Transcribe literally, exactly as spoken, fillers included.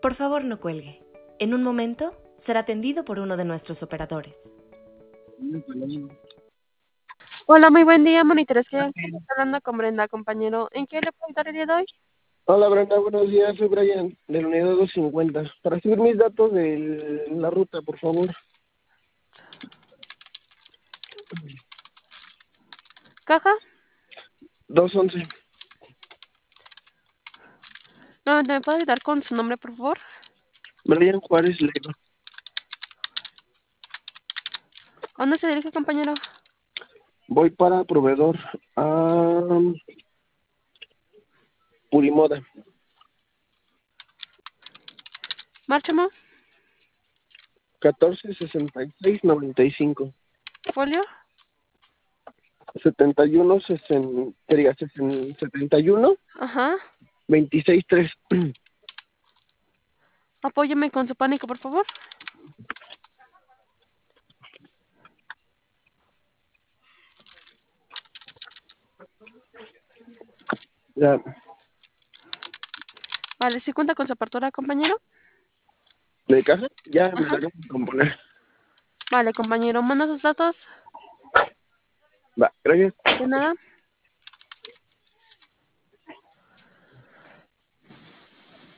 Por favor, no cuelgue. En un momento será atendido por uno de nuestros operadores. Hola, muy buen día, monitores. Que estoy hablando con Brenda, compañero. ¿En qué le puedo ayudar el día de hoy? Hola Brenda, buenos días, soy Brian de la unidad doscientos cincuenta. Para subir mis datos de la ruta, por favor. ¿Caja? doscientos once. No, ¿me puede ayudar con su nombre, por favor? Brian Juárez Leiva. ¿A dónde se dirige, compañero? Voy para proveedor a Purimoda. Márchamo. catorce sesenta y seis noventa y cinco. Folio. setenta y uno sesenta, diga, setenta y uno Ajá. veintiséis tres. Apóyeme con su pánico, por favor. Ya. Vale, ¿sí cuenta con su apertura, compañero? ¿De caja? Ya me Ajá. la acabo de componer. Vale, compañero, manda sus datos. Va, gracias. De nada.